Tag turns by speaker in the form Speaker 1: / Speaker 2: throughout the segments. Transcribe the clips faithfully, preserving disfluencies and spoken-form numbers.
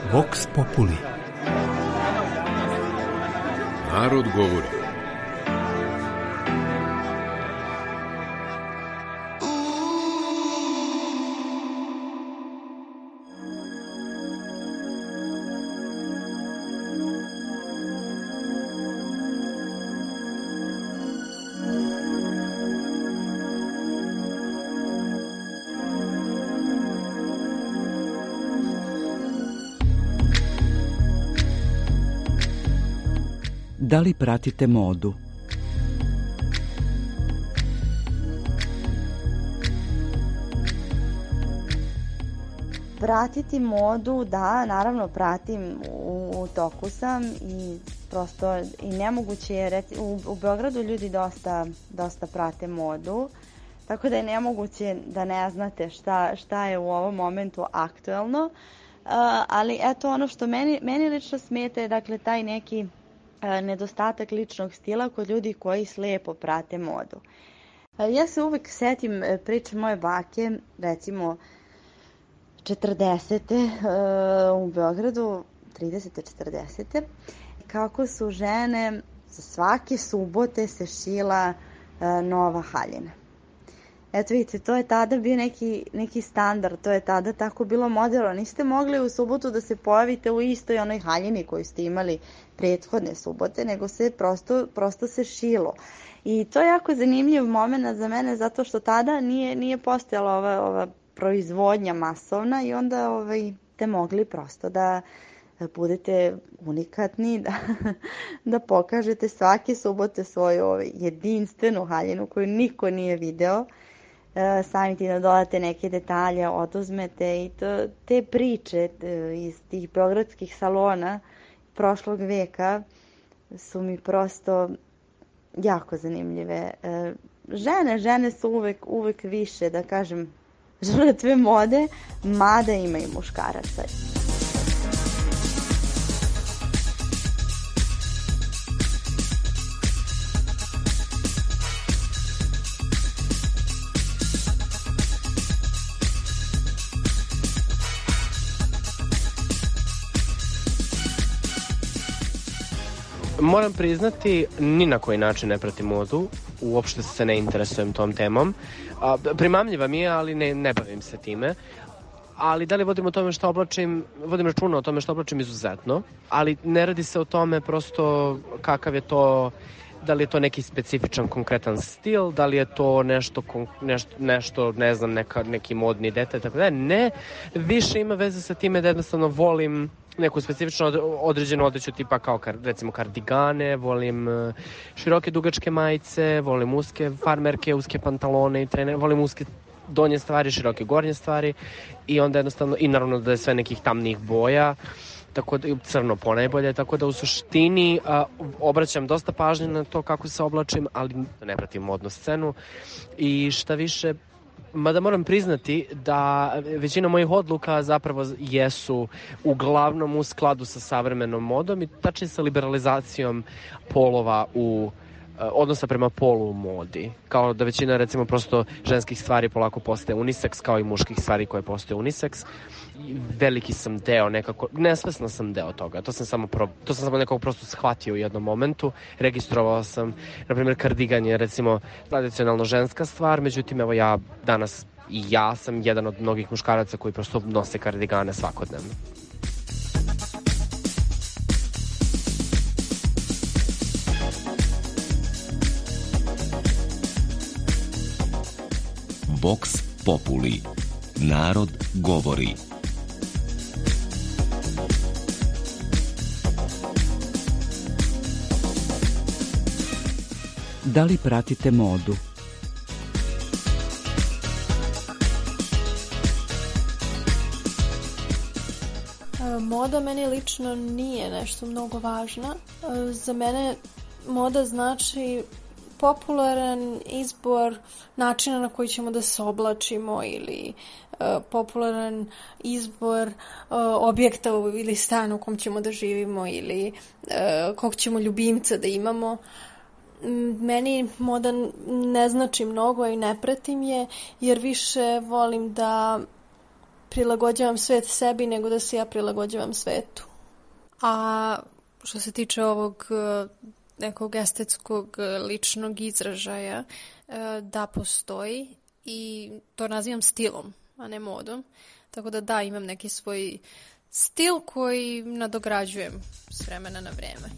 Speaker 1: Vox Populi.
Speaker 2: Narod govori.
Speaker 1: Da li pratite modu?
Speaker 3: Pratiti modu, da, naravno pratim, u, u toku sam i prosto i nemoguće je, reci, u, u Beogradu ljudi dosta, dosta prate modu, tako da je nemoguće da ne znate šta, šta je u ovom momentu aktuelno, uh, ali eto ono što meni, meni lično smeta je dakle taj neki nedostatak ličnog stila kod ljudi koji slepo prate modu. Ja se uvek setim priče moje bake, recimo četrdesete u Beogradu, tridesete četrdesete kako su žene za svake subote se šila nova haljina. Eto vidite, to je tada bio neki, neki standard, to je tada tako bilo moderno. Niste mogli u subotu da se pojavite u istoj onoj haljini koju ste imali prethodne subote, nego se prosto, prosto se šilo. I to je jako zanimljiv moment za mene, zato što tada nije, nije postojala ova, ova proizvodnja masovna i onda ovaj, te mogli prosto da budete unikatni, da, da pokažete svake subote svoju ovaj, jedinstvenu haljinu koju niko nije video. Samim tim da dodate neke detalje, oduzmete i to, te priče iz tih beogradskih salona prošlog veka su mi prosto jako zanimljive. Žene, žene su uvek, uvek više, da kažem, žrtve mode, mada ima i muškaraca.
Speaker 4: Moram priznati, ni na koji način ne pratim modu, uopšte se ne interesujem tom temom. A, primamljiva mi je, ali ne, ne bavim se time. Ali da li vodim o tome što oblačim, vodim računa o tome što oblačim izuzetno, ali ne radi se o tome prosto kakav je to, da li je to neki specifičan konkretan stil, da li je to nešto, nešto, nešto ne znam, neka, neki modni detalj, tako da ne, više ima veze sa time da jednostavno volim neku specifično određenu odeću tipa kao kar, recimo kardigane, volim široke dugačke majice, volim uske farmerke, uske pantalone i trenere, volim uske donje stvari, široke gornje stvari i onda jednostavno, i naravno da je sve nekih tamnih boja, tako da, crno ponajbolje, tako da u suštini a, obraćam dosta pažnje na to kako se oblačim, ali ne pratim modnu scenu i šta više, mada moram priznati da većina mojih odluka zapravo jesu uglavnom u skladu sa savremenom modom i tačnije sa liberalizacijom polova u odnosa prema polu u modi. Kao da većina recimo prosto ženskih stvari polako postaje unisex, kao i muških stvari koje postaje unisex. Veliki sam deo nekako, nesvesno sam deo toga, to sam samo, pro, to sam samo nekako prosto shvatio u jednom momentu, registrovao sam, na primjer kardigan je recimo tradicionalno ženska stvar, međutim evo ja danas i ja sam jedan od mnogih muškaraca koji prosto nose kardigane svakodnevno.
Speaker 5: Vox Populi. Narod govori.
Speaker 1: Da li pratite modu?
Speaker 6: Moda meni lično nije nešto mnogo važna. Za mene moda znači popularan izbor načina na koji ćemo da se oblačimo ili uh, popularan izbor uh, objekta ili stana u kom ćemo da živimo ili uh, kog ćemo ljubimca da imamo. Meni moda ne znači mnogo i ne pratim je, jer više volim da prilagođavam svet sebi, nego da se ja prilagođavam svetu. A što se tiče ovog nekog estetskog ličnog izražaja, da postoji i to nazivam stilom, a ne modom. Tako da da, imam neki svoj stil koji nadograđujem s vremena na vreme.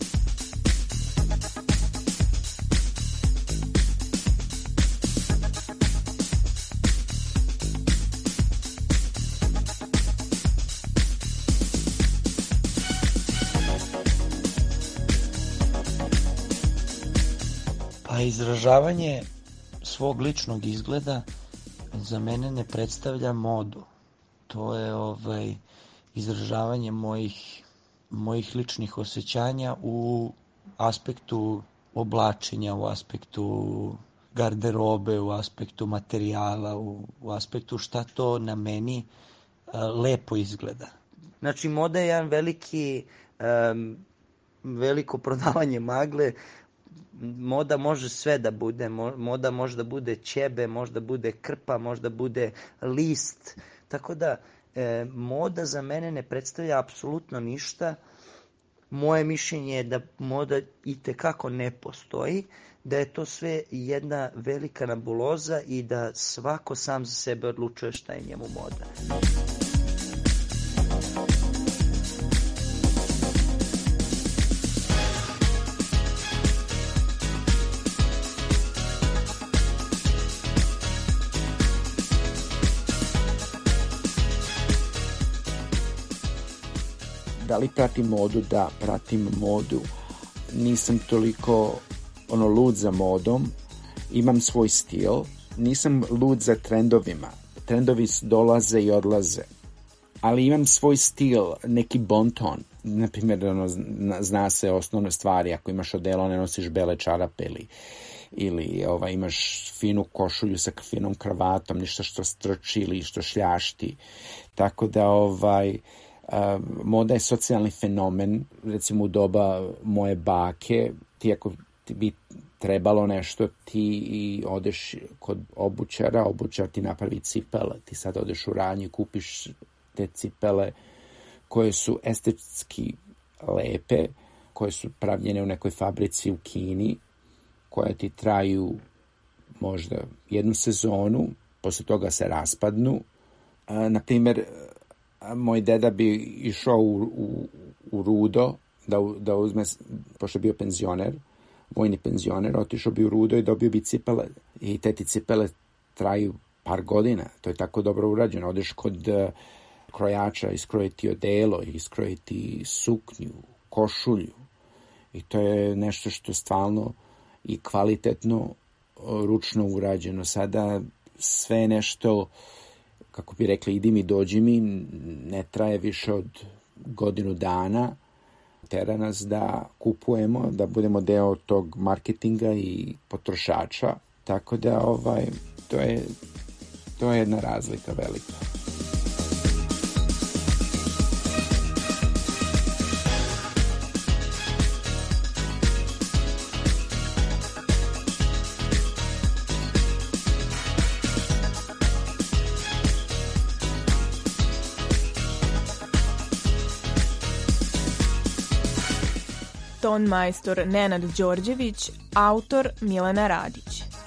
Speaker 7: Pa izražavanje svog ličnog izgleda za mene ne predstavlja modu. To je ovaj izražavanje mojih, mojih ličnih osjećanja u aspektu oblačenja, u aspektu garderobe, u aspektu materijala, u, u aspektu šta to na meni a, lepo izgleda. Znači, moda je jedan veliki, um, veliko prodavanje magle. Moda može sve da bude, moda može da bude ćebe, može da bude krpa, može da bude list, tako da e, moda za mene ne predstavlja apsolutno ništa. Moje mišljenje je da moda itekako ne postoji, da je to sve jedna velika nebuloza i da svako sam za sebe odlučuje šta je njemu moda.
Speaker 1: Da li pratim modu? Da, pratim modu. Nisam toliko ono lud za modom. Imam svoj stil. Nisam lud za trendovima. Trendovi dolaze i odlaze. Ali imam svoj stil, neki bonton. Naprimjer, ono, zna se osnovne stvari. Ako imaš odelo, ne nosiš bele čarape ili, ili ovaj, imaš finu košulju sa finom kravatom, ništa što strči ili što šljašti. Tako da ovaj... Uh, moda je socijalni fenomen. Recimo u doba moje bake, ti ako ti bi trebalo nešto, ti i odeš kod obućara, obućar ti napravi cipele, ti sad odeš u Ranj i kupiš te cipele koje su estetski lepe, koje su pravljene u nekoj fabrici u Kini, koje ti traju možda jednu sezonu, posle toga se raspadnu. Uh, na primjer, moj deda bi išao u, u, u Rudo da, da uzme, pošto je bio penzioner, vojni penzioner, otišao bi u Rudo i dobio bi cipele. I te ti cipele traju par godina. To je tako dobro urađeno. Odeš kod uh, krojača, iskrojiti odelo, iskrojiti suknju, košulju. I to je nešto što stvarno i kvalitetno uh, ručno urađeno. Sada sve nešto, kako bi rekli, idi mi, dođi mi, ne traje više od godinu dana. Tera nas da kupujemo, da budemo deo tog marketinga i potrošača. Tako da ovaj, to je, to je jedna razlika velika.
Speaker 8: Ton majstor Nenad Đorđević, autor Milena Radić.